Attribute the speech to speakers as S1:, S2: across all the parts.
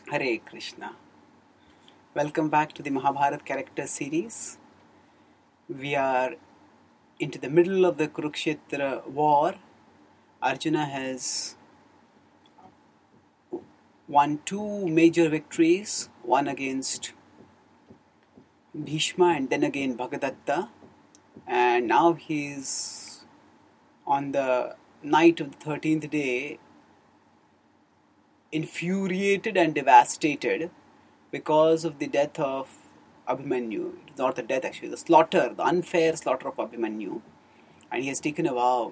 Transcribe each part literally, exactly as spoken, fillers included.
S1: Hare Krishna. Welcome back to the Mahabharata character series. We are into the middle of the Kurukshetra war. Arjuna has won two major victories, one against Bhishma and then again Bhagadatta. And now he's on the night of the thirteenth day, infuriated and devastated because of the death of Abhimanyu. It's not the death actually, the slaughter, the unfair slaughter of Abhimanyu. And he has taken a vow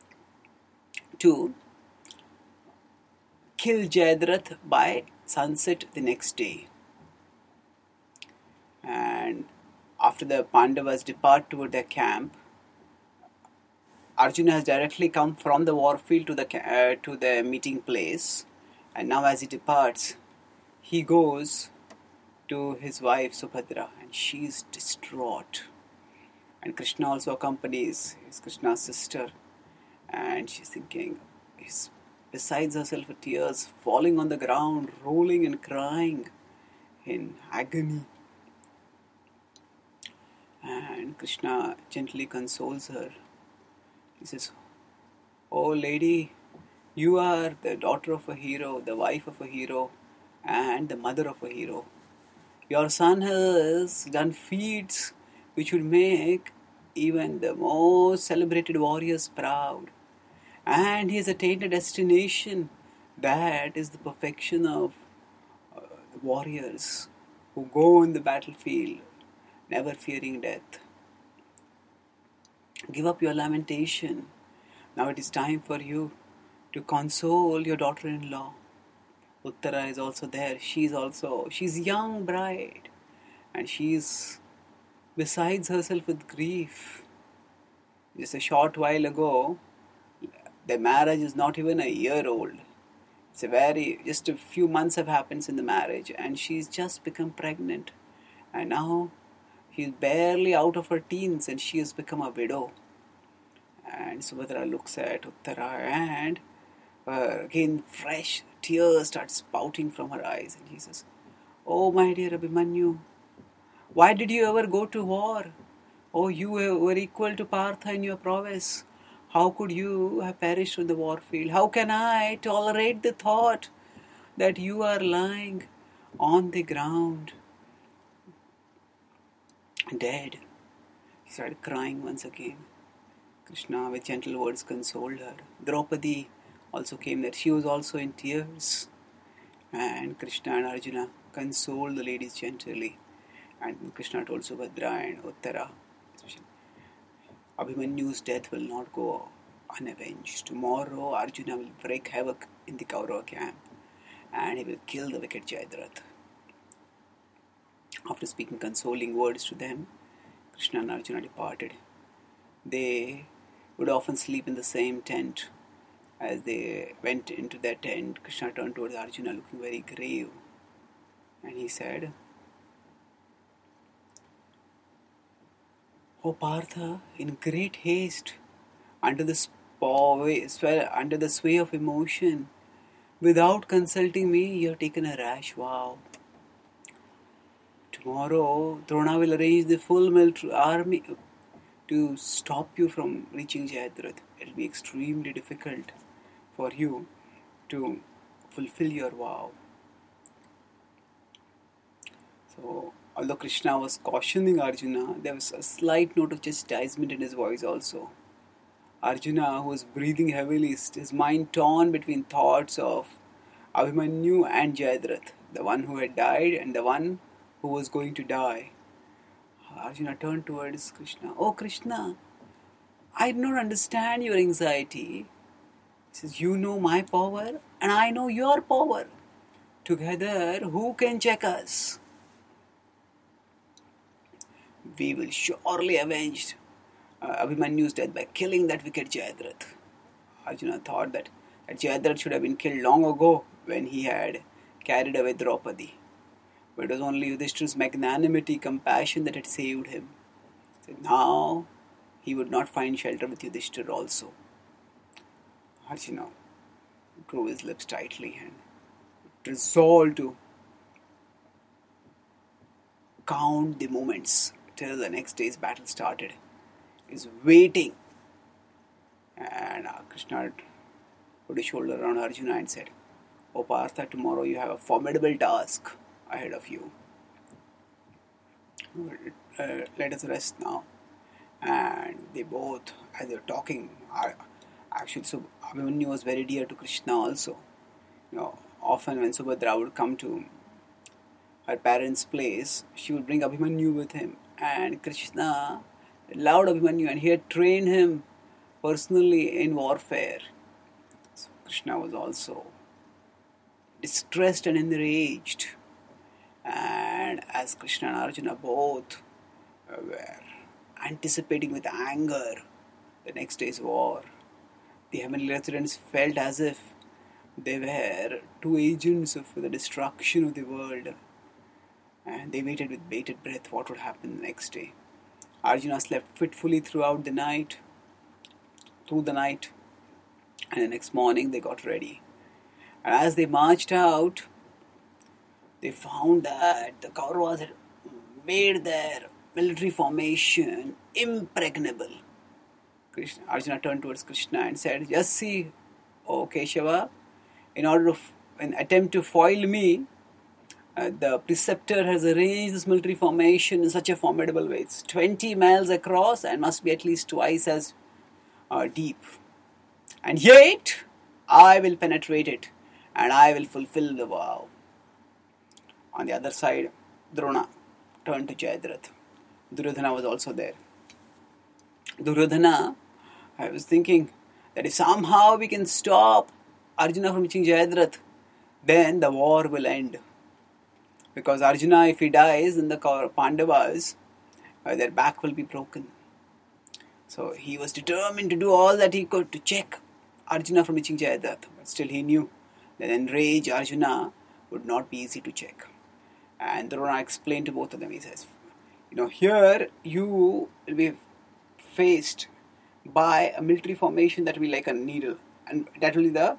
S1: to kill Jayadratha by sunset the next day. And after the Pandavas depart toward their camp, Arjuna has directly come from the war field to the uh, to the meeting place, and now as he departs, he goes to his wife Subhadra, and she is distraught. And Krishna also accompanies, his Krishna's sister, and she's thinking, he's besides herself with tears, falling on the ground, rolling and crying in agony. And Krishna gently consoles her. He says, "Oh lady, you are the daughter of a hero, the wife of a hero, and the mother of a hero. Your son has done feats which would make even the most celebrated warriors proud. And he has attained a destination that is the perfection of uh, warriors who go on the battlefield, never fearing death. Give up your lamentation. Now it is time for you to console your daughter-in-law." Uttara is also there. She's also, she's a young bride, and she's besides herself with grief. Just a short while ago, the marriage is not even a year old. It's a very, just a few months have happened in the marriage, and she's just become pregnant. And now she's barely out of her teens, and she has become a widow. And Subhadra looks at Uttara, and uh, again fresh tears start spouting from her eyes, and he says, "Oh my dear Abhimanyu, why did you ever go to war? Oh, you were equal to Partha in your prowess. How could you have perished on the war field? How can I tolerate the thought that you are lying on the ground, dead?" She started crying once again. Krishna, with gentle words, consoled her. Draupadi also came there. She was also in tears. And Krishna and Arjuna consoled the ladies gently. And Krishna told Subhadra and Uttara, Abhimanyu's death will not go unavenged. Tomorrow Arjuna will wreak havoc in the Kaurava camp, and he will kill the wicked Jayadratha. After speaking consoling words to them, Krishna and Arjuna departed. They would often sleep in the same tent. As they went into their tent, Krishna turned towards Arjuna looking very grave, and he said, "O Partha, in great haste, under the sway, under the sway of emotion, without consulting me, you have taken a rash vow. Tomorrow, Drona will arrange the full military army to stop you from reaching Jayadratha. It will be extremely difficult for you to fulfill your vow." So, although Krishna was cautioning Arjuna, there was a slight note of chastisement in his voice also. Arjuna, who was breathing heavily, his mind torn between thoughts of Abhimanyu and Jayadratha, the one who had died and the one who was going to die. Arjuna turned towards Krishna. "Oh Krishna, I do not understand your anxiety." He says, "You know my power and I know your power. Together, who can check us? We will surely avenge uh, Abhimanyu's death by killing that wicked Jayadratha." Arjuna thought that, that Jayadratha should have been killed long ago when he had carried away Draupadi. But it was only Yudhishthira's magnanimity, compassion that had saved him. So now he would not find shelter with Yudhishthira also. Arjuna drew his lips tightly and resolved to count the moments till the next day's battle started. He's waiting. And uh, Krishna put his shoulder around Arjuna and said, "O Partha, tomorrow you have a formidable task ahead of you. Uh, let us rest now." And they both, as they were talking, are actually, so Abhimanyu was very dear to Krishna also. You know, often when Subhadra would come to her parents' place, she would bring Abhimanyu with him. And Krishna loved Abhimanyu and he had trained him personally in warfare. So Krishna was also distressed and enraged. And as Krishna and Arjuna both were anticipating with anger the next day's war, the heavenly residents felt as if they were two agents of the destruction of the world. And they waited with bated breath what would happen the next day. Arjuna slept fitfully throughout the night, through the night, and the next morning they got ready. And as they marched out, they found that the Kauravas had made their military formation impregnable. Krishna, Arjuna turned towards Krishna and said, "Just see, O Keshava, in order to, f- in attempt to foil me, uh, the preceptor has arranged this military formation in such a formidable way. It's twenty miles across and must be at least twice as uh, deep. And yet, I will penetrate it and I will fulfill the vow." On the other side, Drona turned to Jayadratha. Duryodhana was also there. Duryodhana, I was thinking that if somehow we can stop Arjuna from reaching Jayadratha, then the war will end. Because Arjuna, if he dies, then the Pandavas, uh, their back will be broken. So he was determined to do all that he could to check Arjuna from reaching Jayadratha. But still he knew that enraged Arjuna would not be easy to check. And Drona explained to both of them, he says, you know, here you will be faced by a military formation that will be like a needle. And that will be the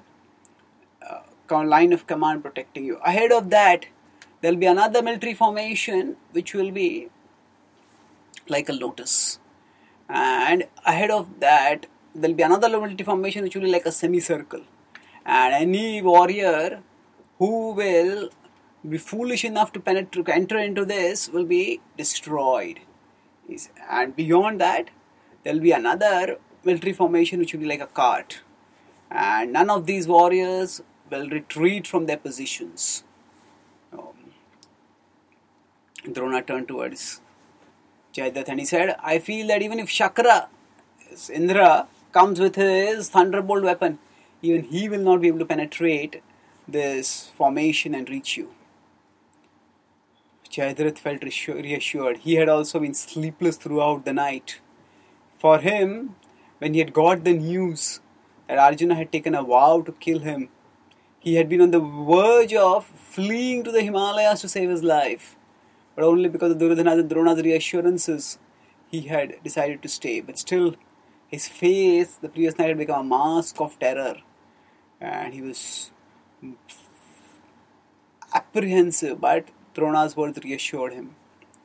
S1: uh, line of command protecting you. Ahead of that, there will be another military formation which will be like a lotus. And ahead of that, there will be another military formation which will be like a semicircle. And any warrior who will be foolish enough to penetrate, enter into this will be destroyed. And beyond that, there will be another military formation which will be like a cart. And none of these warriors will retreat from their positions. Um, Drona turned towards Jayadratha and he said, I feel that even if Shakra, Indra, comes with his thunderbolt weapon, even he will not be able to penetrate this formation and reach you. Jayadratha felt reassured. He had also been sleepless throughout the night. For him, when he had got the news that Arjuna had taken a vow to kill him, he had been on the verge of fleeing to the Himalayas to save his life. But only because of Duryodhana and Drona's reassurances, he had decided to stay. But still, his face the previous night had become a mask of terror. And he was apprehensive, but Drona's words reassured him.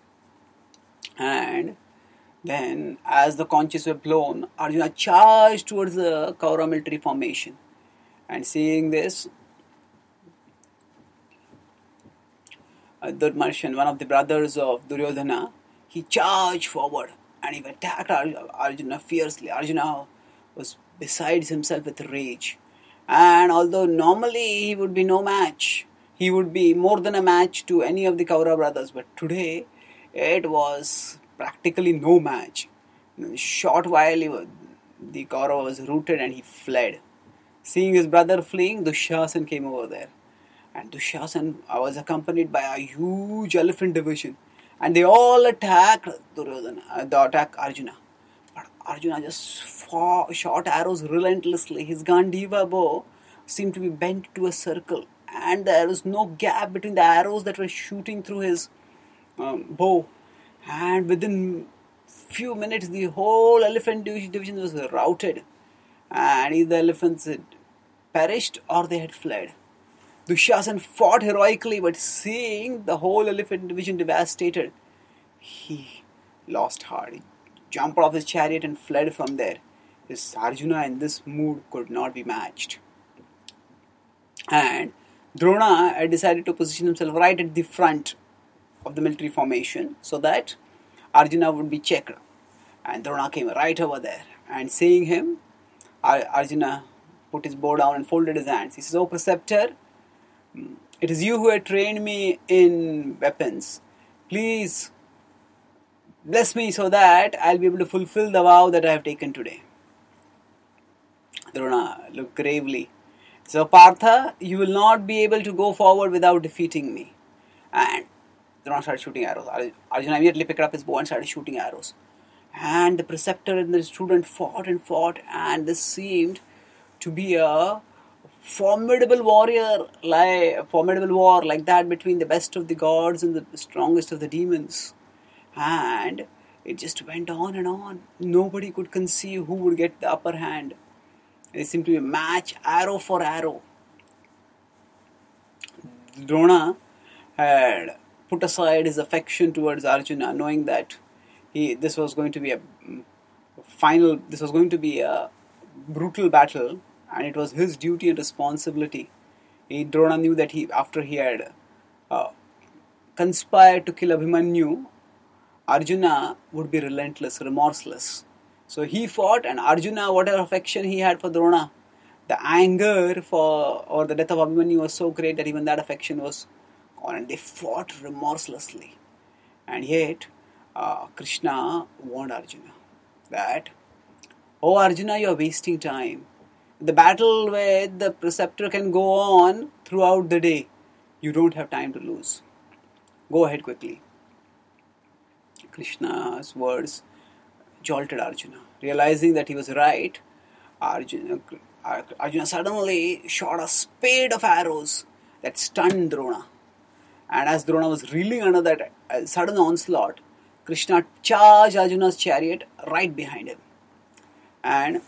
S1: And then, as the conches were blown, Arjuna charged towards the Kaurava military formation. And seeing this, uh, Durmarshan, one of the brothers of Duryodhana, he charged forward and he attacked Arjuna fiercely. Arjuna was beside himself with rage. And although normally he would be no match, he would be more than a match to any of the Kaurava brothers. But today, it was practically no match. In a short while, was, the Kaurava was routed and he fled. Seeing his brother fleeing, Dushasan came over there. And Dushasan was accompanied by a huge elephant division. And they all attacked Duryodhana, uh, they attacked Arjuna. But Arjuna just fought, shot arrows relentlessly. His Gandiva bow seemed to be bent to a circle. And there was no gap between the arrows that were shooting through his um, bow. And within few minutes, the whole elephant division was routed. And either the elephants had perished or they had fled. Dushasan fought heroically, but seeing the whole elephant division devastated, he lost heart. He jumped off his chariot and fled from there. His Arjuna in this mood could not be matched. And Drona had decided to position himself right at the front of the military formation so that Arjuna would be checked. And Drona came right over there. And seeing him, Arjuna put his bow down and folded his hands. He says, "Oh preceptor, it is you who had trained me in weapons. Please bless me so that I'll be able to fulfill the vow that I have taken today." Drona looked gravely. "So Partha, you will not be able to go forward without defeating me." And Drona started shooting arrows. Arjuna immediately picked up his bow and started shooting arrows. And the preceptor and the student fought and fought, and this seemed to be a formidable warrior, like a formidable war like that between the best of the gods and the strongest of the demons. And it just went on and on. Nobody could conceive who would get the upper hand. It seemed to be a match, arrow for arrow. Drona had put aside his affection towards Arjuna, knowing that he this was going to be a final, this was going to be a brutal battle, and it was his duty and responsibility. He, Drona knew that he, after he had uh, conspired to kill Abhimanyu, Arjuna would be relentless, remorseless. So he fought, and Arjuna, whatever affection he had for Drona, the anger for or the death of Abhimanyu was so great that even that affection was gone, and they fought remorselessly. And yet, uh, Krishna warned Arjuna that, "Oh Arjuna, you are wasting time. The battle where the preceptor can go on throughout the day, you don't have time to lose. Go ahead quickly." Krishna's words jolted Arjuna. Realizing that he was right, Arjuna, Arjuna suddenly shot a spade of arrows that stunned Drona. And as Drona was reeling under that sudden onslaught, Krishna charged Arjuna's chariot right behind him. And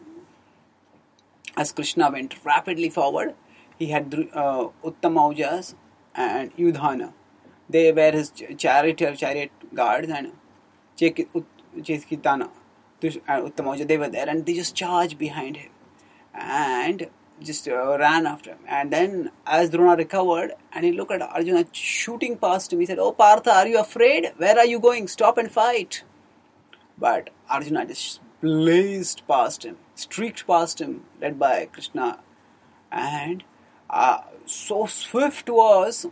S1: as Krishna went rapidly forward, he had uh, Uttamaujas and Yudhana. They were his chariot, chariot guards, and Chekitana and Uttamauja, they were there, and they just charged behind him and just uh, ran after him. And then as Drona recovered and he looked at Arjuna shooting past him, he said, "Oh Partha, are you afraid? Where are you going? Stop and fight." But Arjuna just blazed past him, streaked past him, led by Krishna. And uh, so swift was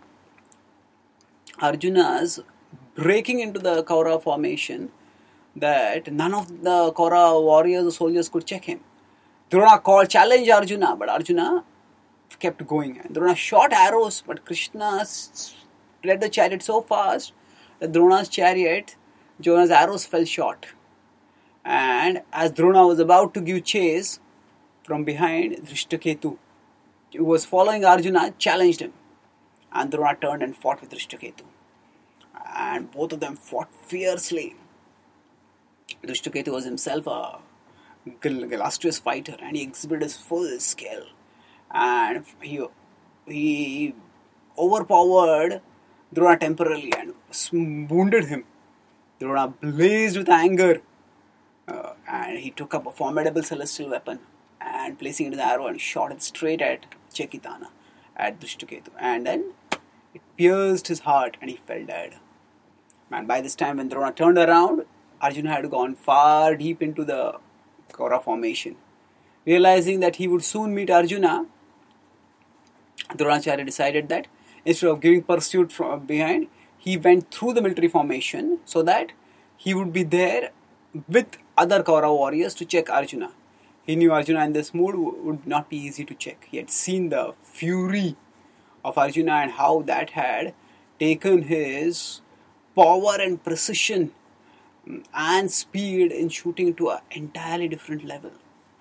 S1: Arjuna's breaking into the Kaurava formation that none of the Kaurava warriors or soldiers could check him. Drona called, challenged Arjuna, but Arjuna kept going. And Drona shot arrows, but Krishna led the chariot so fast that Drona's chariot, Drona's arrows fell short. And as Drona was about to give chase, from behind, Drishtaketu, who was following Arjuna, challenged him. And Drona turned and fought with Drishtaketu. And both of them fought fiercely. Drishtaketu was himself a illustrious fighter, and he exhibited his full skill. And he, he overpowered Drona temporarily and wounded him. Drona blazed with anger. Uh, and he took up a formidable celestial weapon and placing it in the arrow and shot it straight at Chekitana, at Drishtaketu. And then it pierced his heart and he fell dead. And by this time when Drona turned around, Arjuna had gone far deep into the Kaurava formation. Realizing that he would soon meet Arjuna, Dronacharya decided that instead of giving pursuit from behind, he went through the military formation so that he would be there with other Kaurava warriors to check Arjuna. He knew Arjuna in this mood would not be easy to check. He had seen the fury of Arjuna and how that had taken his power and precision and speed in shooting to an entirely different level.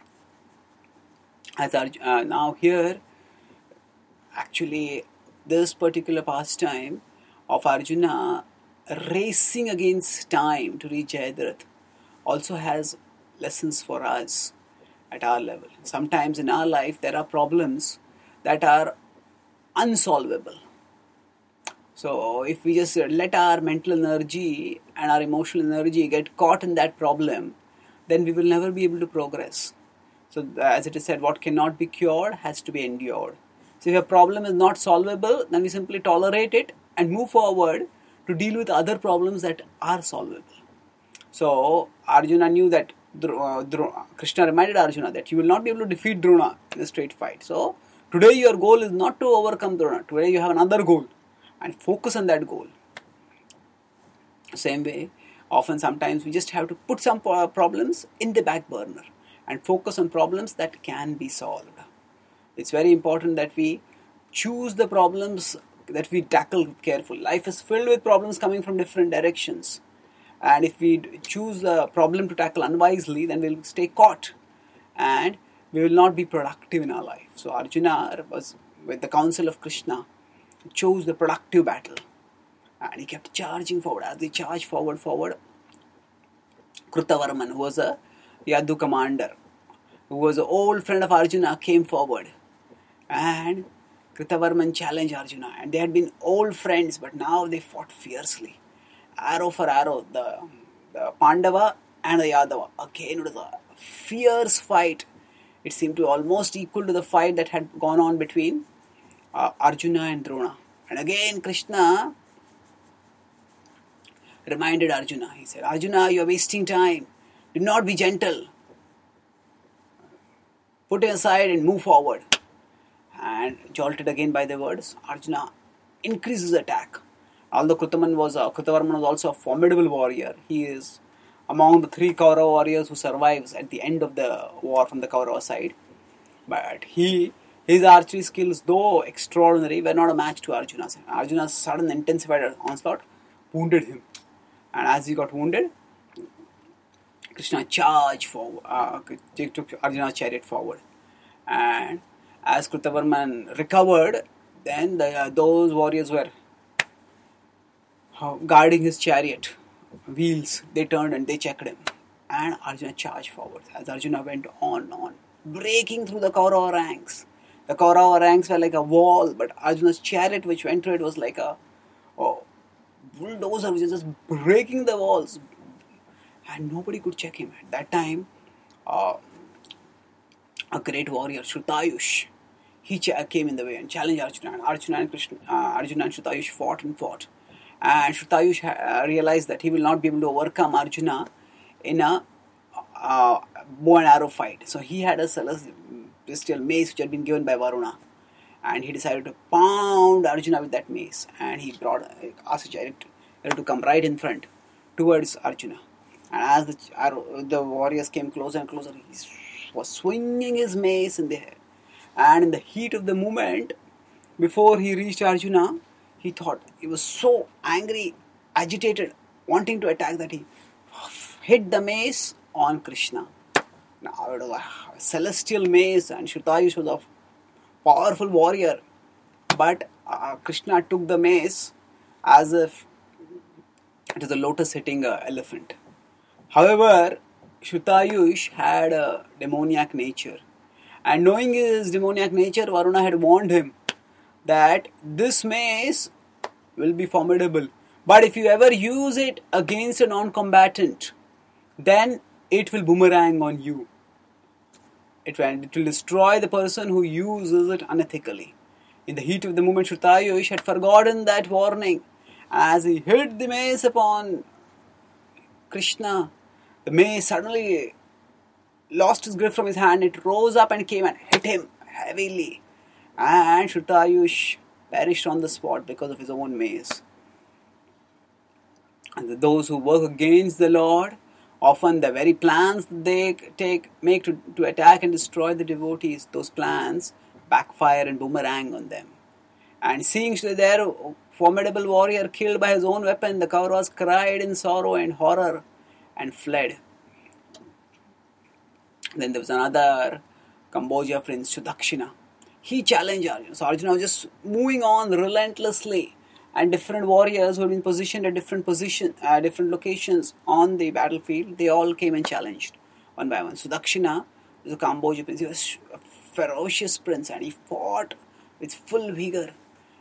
S1: As Arjuna, uh, now here, actually, this particular pastime of Arjuna racing against time to reach Jayadratha also has lessons for us at our level. Sometimes in our life there are problems that are unsolvable. So if we just let our mental energy and our emotional energy get caught in that problem, then we will never be able to progress. So as it is said, what cannot be cured has to be endured. So if a problem is not solvable, then we simply tolerate it and move forward to deal with other problems that are solvable. So Arjuna knew that uh, Krishna reminded Arjuna that you will not be able to defeat Drona in a straight fight. So today your goal is not to overcome Drona. Today you have another goal, and focus on that goal. Same way, often sometimes we just have to put some problems in the back burner and focus on problems that can be solved. It's very important that we choose the problems that we tackle carefully. Life is filled with problems coming from different directions. And if we choose a problem to tackle unwisely, then we'll stay caught and we will not be productive in our life. So Arjuna was, with the counsel of Krishna, chose the productive battle. And he kept charging forward. As he charged forward, forward, Krutavarman, who was a Yadu commander, who was an old friend of Arjuna, came forward. And Krutavarman challenged Arjuna. And they had been old friends, but now they fought fiercely. Arrow for arrow, the, the Pandava and the Yadava. Again, it was a fierce fight. It seemed to be almost equal to the fight that had gone on between uh, Arjuna and Drona. And again, Krishna reminded Arjuna. He said, Arjuna, you are wasting time. Do not be gentle. Put it aside and move forward. And jolted again by the words, Arjuna increases attack. Although Krutavarman was, uh, Krutavarman was also a formidable warrior, he is among the three Kaurava warriors who survives at the end of the war from the Kaurava side. But he, his archery skills, though extraordinary, were not a match to Arjuna's. Arjuna's sudden intensified onslaught wounded him. And as he got wounded, Krishna charged forward, uh, took Arjuna's chariot forward. And as Krutavarman recovered, then the, uh, those warriors were guarding his chariot wheels. They turned and they checked him, and Arjuna charged forward. As Arjuna went on and on, breaking through the Kaurava ranks. The Kaurava ranks were like a wall, but Arjuna's chariot which went through it was like a oh, bulldozer which was just breaking the walls, and nobody could check him. At that time, uh, a great warrior, Shrutayush, he ch- came in the way and challenged Arjuna. And Arjuna and Krishna, uh, Arjuna and Shrutayush fought and fought. And Shrutayush uh, realized that he will not be able to overcome Arjuna in a uh, bow and arrow fight. So he had a celestial mace which had been given by Varuna. And he decided to pound Arjuna with that mace. And he brought, uh, asked the chariot to come right in front towards Arjuna. And as the, arrow, the warriors came closer and closer, he was swinging his mace in the air. And in the heat of the moment, before he reached Arjuna, he thought, he was so angry, agitated, wanting to attack, that he hit the mace on Krishna. Now it was a celestial mace, and Shrutayush was a powerful warrior. But uh, Krishna took the mace as if it is a lotus hitting an elephant. However, Shrutayush had a demoniac nature. And knowing his demoniac nature, Varuna had warned him that this mace will be formidable. But if you ever use it against a non-combatant, then it will boomerang on you. It will, it will destroy the person who uses it unethically. In the heat of the moment, Shrutayush had forgotten that warning. As he hit the mace upon Krishna, the mace suddenly lost his grip from his hand. It rose up and came and hit him heavily. And Shrutayush perished on the spot because of his own mace. And those who work against the Lord, often the very plans that they take, make to, to attack and destroy the devotees, those plans backfire and boomerang on them. And seeing their formidable warrior killed by his own weapon, the Kauravas cried in sorrow and horror and fled. Then there was another Kamboja prince, Sudakshina. He challenged Arjuna. So Arjuna was just moving on relentlessly, and different warriors who had been positioned at different position, uh, different locations on the battlefield, they all came and challenged one by one. Sudakshina was a Kamboja prince. He was a ferocious prince, and he fought with full vigor.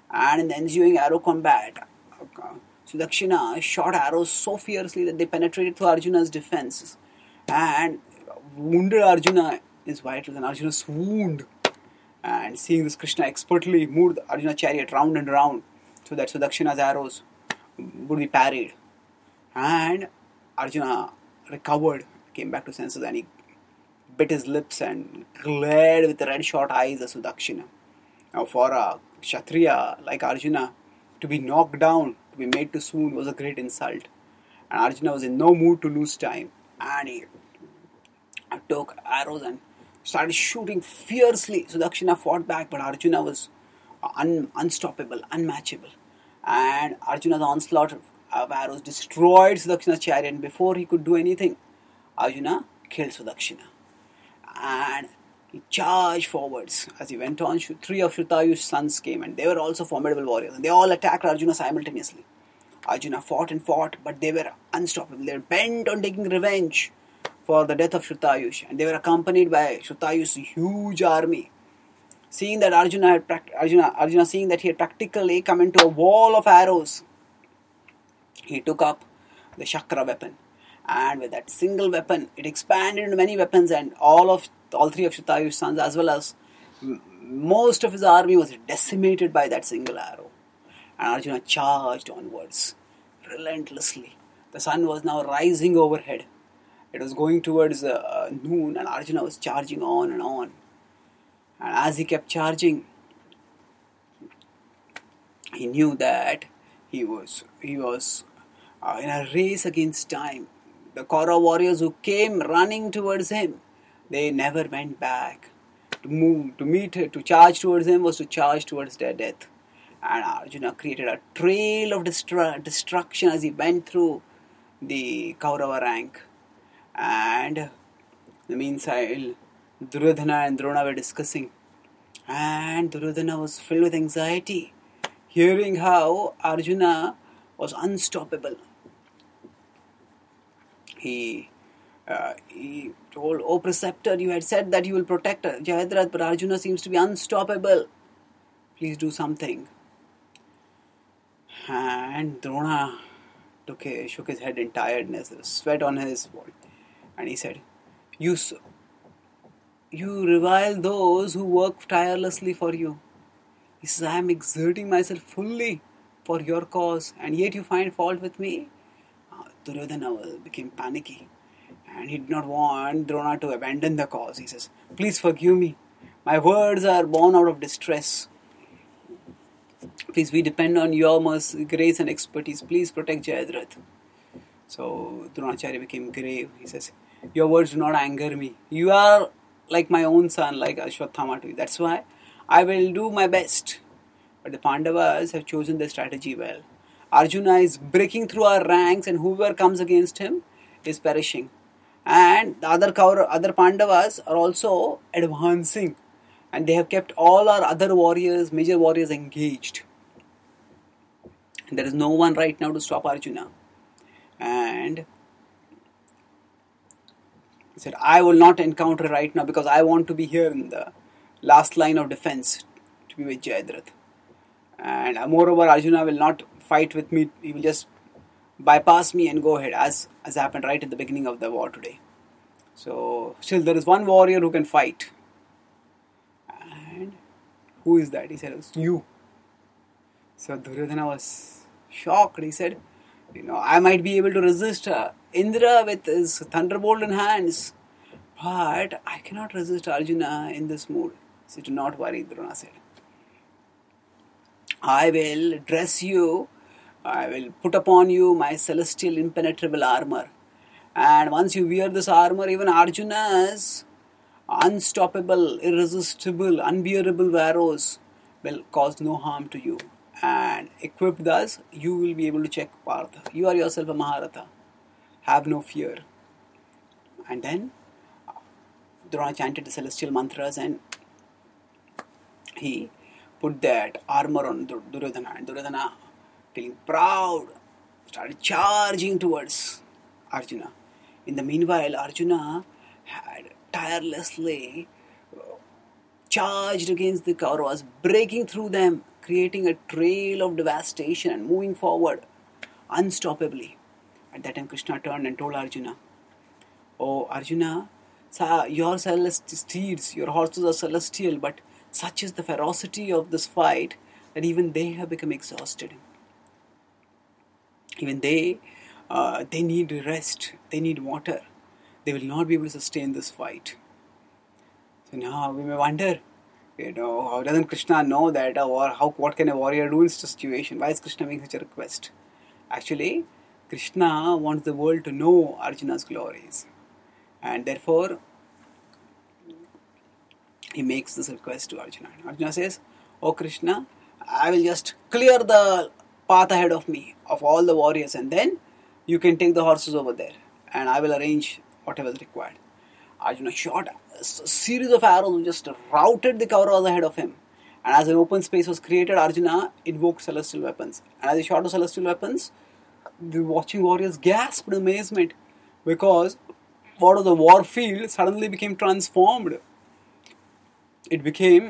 S1: And in the ensuing arrow combat, Sudakshina shot arrows so fiercely that they penetrated through Arjuna's defense and wounded Arjuna in his vitals, and Arjuna swooned. And seeing this, Krishna expertly moved the Arjuna chariot round and round so that Sudakshina's arrows would be parried. And Arjuna recovered, came back to senses, and he bit his lips and glared with the red short eyes at Sudakshina. Now, for a Kshatriya like Arjuna, to be knocked down, to be made to swoon, was a great insult. And Arjuna was in no mood to lose time. And he took arrows and started shooting fiercely. Sudakshina fought back, but Arjuna was un- unstoppable, unmatchable. And Arjuna's onslaught of arrows destroyed Sudakshina's chariot. And before he could do anything, Arjuna killed Sudakshina. And he charged forwards. As he went on, three of Shrutayu's sons came, and they were also formidable warriors. And they all attacked Arjuna simultaneously. Arjuna fought and fought, but they were unstoppable. They were bent on taking revenge for the death of Shrutayush, and they were accompanied by Shrutayu's huge army. Seeing that Arjuna had Arjuna, Arjuna seeing that he had practically come into a wall of arrows, he took up the Shakra weapon, and with that single weapon, it expanded into many weapons, and all of all three of Shrutayu's sons, as well as m- most of his army, was decimated by that single arrow. And Arjuna charged onwards relentlessly. The sun was now rising overhead. It was going towards uh, noon, and Arjuna was charging on and on. And as he kept charging, he knew that he was he was uh, in a race against time. The Kaurava warriors who came running towards him, they never went back. To move, to meet, to charge towards him was to charge towards their death. And Arjuna created a trail of destru- destruction as he went through the Kaurava rank. And in the meanwhile, Duryodhana and Drona were discussing. And Duryodhana was filled with anxiety, hearing how Arjuna was unstoppable. He, uh, he told, "O preceptor, you had said that you will protect Jayadratha, but Arjuna seems to be unstoppable. Please do something." And Drona took a, shook his head in tiredness, there was sweat on his body. And he said, you, you revile those who work tirelessly for you. He says, I am exerting myself fully for your cause, and yet you find fault with me. Uh, Duryodhana became panicky, and he did not want Drona to abandon the cause. He says, please forgive me. My words are born out of distress. Please, we depend on your mercy, grace and expertise. Please protect Jayadratha. So Dronacharya became grave. He says, your words do not anger me. You are like my own son, like Ashwathama to you. That's why I will do my best. But the Pandavas have chosen their strategy well. Arjuna is breaking through our ranks, and whoever comes against him is perishing. And the other Kaur, other Pandavas are also advancing. And they have kept all our other warriors, major warriors, engaged. And there is no one right now to stop Arjuna. And he said, I will not encounter right now because I want to be here in the last line of defense to be with Jayadratha. And moreover, Arjuna will not fight with me. He will just bypass me and go ahead, as, as happened right at the beginning of the war today. So, still there is one warrior who can fight. And who is that? He said, it's you. So Duryodhana was shocked. He said, you know, I might be able to resist uh, Indra with his thunderbolt in hands, but I cannot resist Arjuna in this mood. So do not worry, Drona said. I will dress you, I will put upon you my celestial impenetrable armor. And once you wear this armor, even Arjuna's unstoppable, irresistible, unbearable arrows will cause no harm to you. And equipped thus, you will be able to check Partha. You are yourself a Maharatha. Have no fear. And then Drona chanted the celestial mantras, and he put that armor on Duryodhana. And Duryodhana, feeling proud, started charging towards Arjuna. In the meanwhile, Arjuna had tirelessly charged against the Kauravas, breaking through them, creating a trail of devastation and moving forward unstoppably. At that time, Krishna turned and told Arjuna, "Oh, Arjuna, your celestial steeds, your horses are celestial, but such is the ferocity of this fight that even they have become exhausted. Even they, uh, they need rest, they need water. They will not be able to sustain this fight." So now we may wonder, you know, how doesn't Krishna know that, or how what can a warrior do in such a situation? Why is Krishna making such a request? Actually, Krishna wants the world to know Arjuna's glories, and therefore he makes this request to Arjuna. Arjuna says, "Oh Krishna, I will just clear the path ahead of me of all the warriors, and then you can take the horses over there, and I will arrange whatever is required." Arjuna shot a series of arrows, just routed the Kauravas ahead of him. And as an open space was created, Arjuna invoked celestial weapons. And as he shot the celestial weapons, the watching warriors gasped in amazement, because what was the war field suddenly became transformed. It became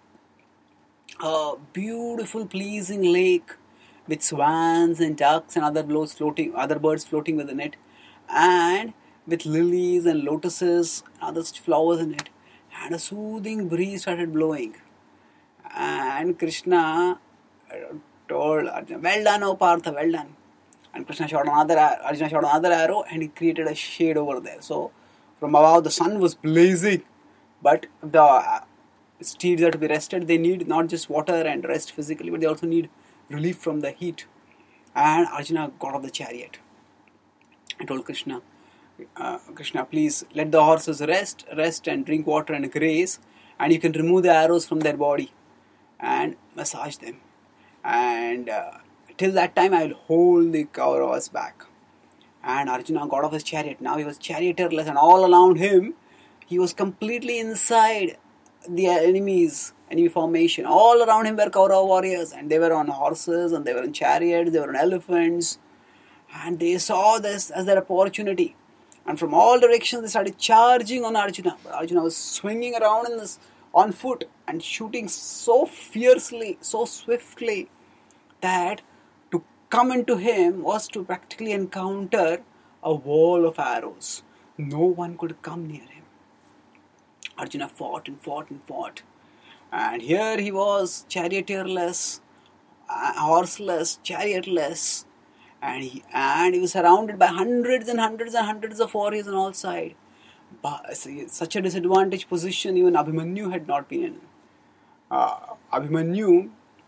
S1: a beautiful, pleasing lake with swans and ducks and other birds floating, other birds floating within it, and with lilies and lotuses and other flowers in it. And a soothing breeze started blowing. And Krishna told Arjuna, "Well done, O Partha, well done." And Krishna shot another, Arjuna shot another arrow, and he created a shade over there. So from above the sun was blazing, but the steeds are to be rested. They need not just water and rest physically, but they also need relief from the heat. And Arjuna got off the chariot and told Krishna, uh, Krishna, please let the horses rest, rest and drink water and graze, and you can remove the arrows from their body and massage them. And uh, till that time, I will hold the Kauravas back. And Arjuna got off his chariot. Now he was charioteerless, and all around him, he was completely inside the enemies, enemy formation. All around him were Kaurava warriors, and they were on horses, and they were in chariots, they were on elephants, and they saw this as their opportunity. And from all directions, they started charging on Arjuna. But Arjuna was swinging around in this on foot and shooting so fiercely, so swiftly, that to come into him was to practically encounter a wall of arrows. No one could come near him. Arjuna fought and fought and fought. And here he was, charioteerless, uh, horseless, chariotless, and he, and he was surrounded by hundreds and hundreds and hundreds of warriors on all sides. But such a disadvantaged position even Abhimanyu had not been in. Uh, Abhimanyu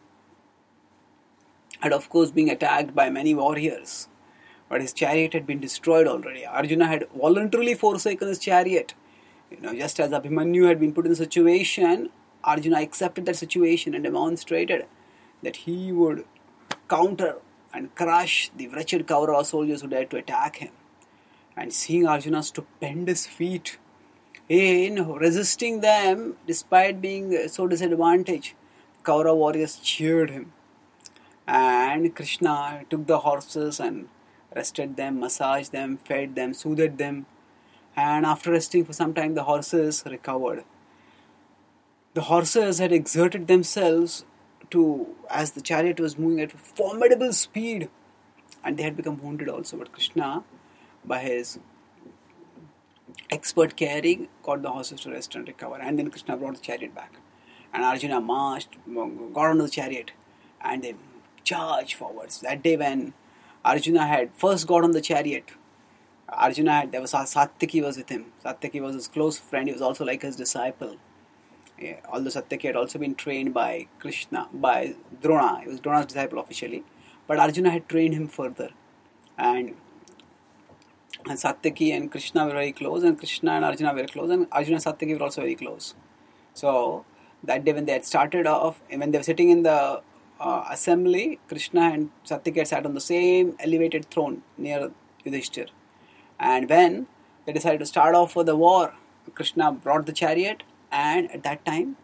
S1: had of course been attacked by many warriors, but his chariot had been destroyed already. Arjuna had voluntarily forsaken his chariot. You know, just as Abhimanyu had been put in a situation, Arjuna accepted that situation and demonstrated that he would counter and crush the wretched Kaurava soldiers who dared to attack him. And seeing Arjuna's stupendous feat in resisting them despite being so disadvantaged, Kaurava warriors cheered him. And Krishna took the horses and rested them, massaged them, fed them, soothed them. And after resting for some time, the horses recovered. The horses had exerted themselves to, as the chariot was moving at formidable speed, and they had become wounded also. But Krishna, by his expert caring, got the horses to rest and recover. And then Krishna brought the chariot back. And Arjuna marched, got onto the chariot, and they charged forwards. That day when Arjuna had first got on the chariot, Arjuna had, there was Satyaki was with him. Satyaki was his close friend. He was also like his disciple. Yeah, although Satyaki had also been trained by Krishna, by Drona. He was Drona's disciple officially. But Arjuna had trained him further. And, and Satyaki and Krishna were very close. And Krishna and Arjuna were close. And Arjuna and Satyaki were also very close. So, that day when they had started off, when they were sitting in the uh, assembly, Krishna and Satyaki had sat on the same elevated throne near Yudhishthir. And when they decided to start off for the war, Krishna brought the chariot, and at that time,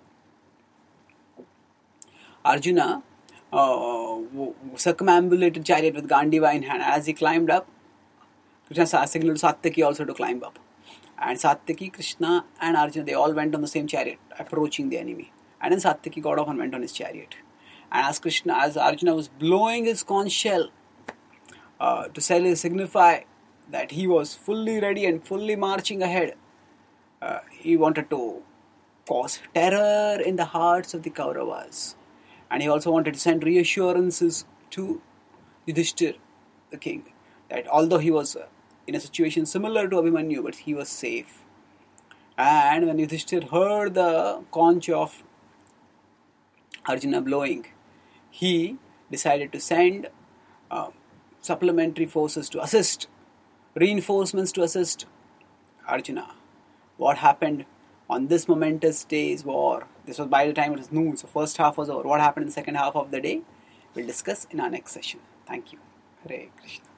S1: Arjuna uh, circumambulated chariot with Gandiva in hand. As he climbed up, Krishna signaled Satyaki also to climb up. And Satyaki, Krishna and Arjuna, they all went on the same chariot, approaching the enemy. And then Satyaki got off and went on his chariot. And as Krishna, as Arjuna was blowing his conch shell uh, to signify that he was fully ready and fully marching ahead, uh, he wanted to cause terror in the hearts of the Kauravas. And he also wanted to send reassurances to Yudhishthir, the king, that although he was uh, in a situation similar to Abhimanyu, but he was safe. And when Yudhishthir heard the conch of Arjuna blowing, he decided to send uh, supplementary forces to assist, reinforcements to assist Arjuna. What happened on this momentous day's war? This was by the time it was noon, so first half was over. What happened in the second half of the day? We'll discuss in our next session. Thank you. Hare Krishna.